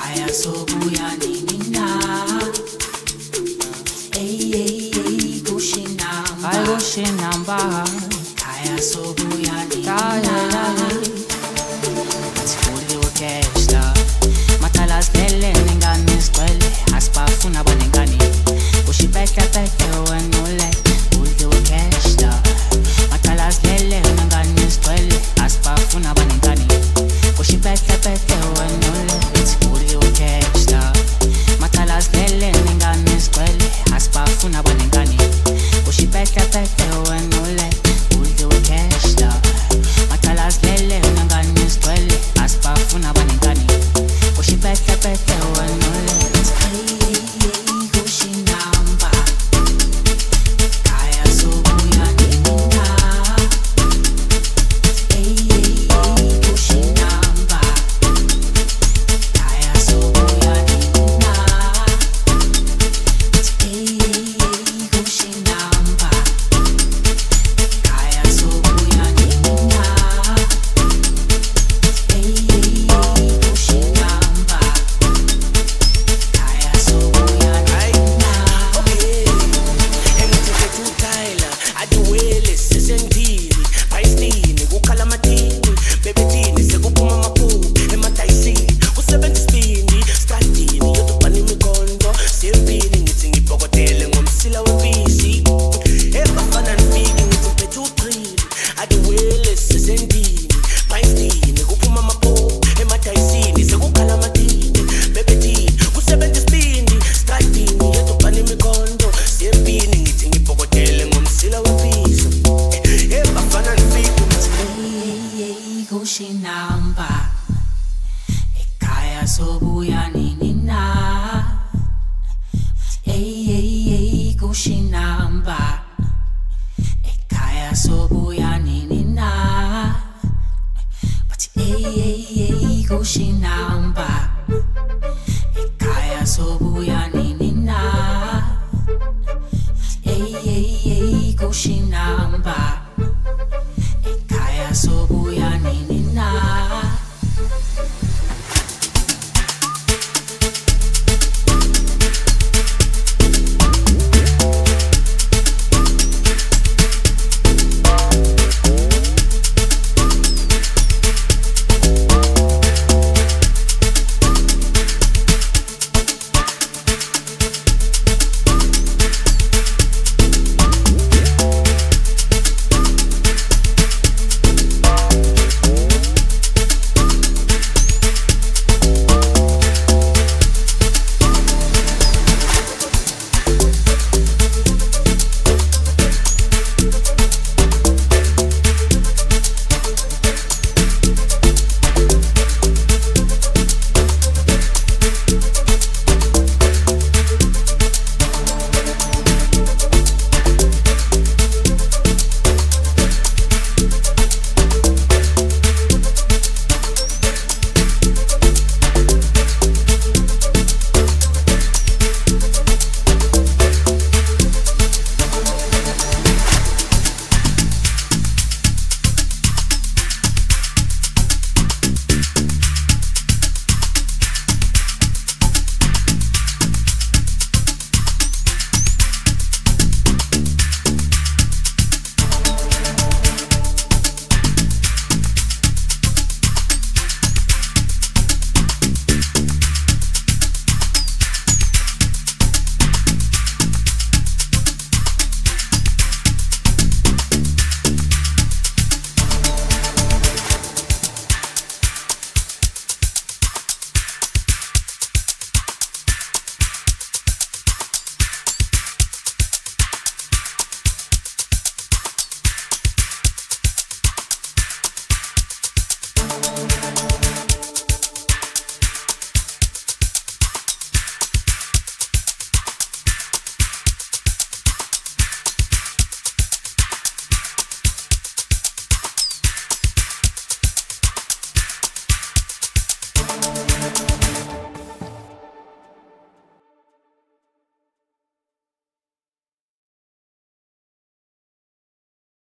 sobuya nini na kushinamba Ay kushinamba kaya sobuya nini Kaya na Sifuli ukeshla Matalas lele ningani skwele Aspafuna banengani Kushipete pete wenule Uli ukeshla Matalas lele ningani skwele Aspafuna banengani Kushipete pete wenule Sifuli ukeshla Matalas lele ningani skwele Aspafuna banengani Kushipete pete wenule Uli ukeshla Matalas lele ningani skwele Aspafuna banengani Kushipete pete wenule kushinamba kaya sobuya nina kushinamba kaya sobuya nina kushinamba kaya sobuya nina kushinamba kaya sobuya nina Engithethe aduwele sisendini bayisini kukhala amathini bebethini sekuphuma amaphupho emadayisini kusebenza isibindi stradini yodubana imikondo sempini ngithi ngibhokotele ngomsila wempisi ebafana nifiki ngithi ngiphethe uqhili aduwele sisendini bayisini kuphuma amaphupho emadayisini sekukhala amathini bebethini kusebenza isibindi stradini yodubana imikondo sempini ngithi ngibhokotele ngomsila wempisi ebafana nifiki kushinamba ekhaya sobuya nini na kushinamba ekhaya sobuya nini na but kushinamba ekhaya sobuya nini na kushinamba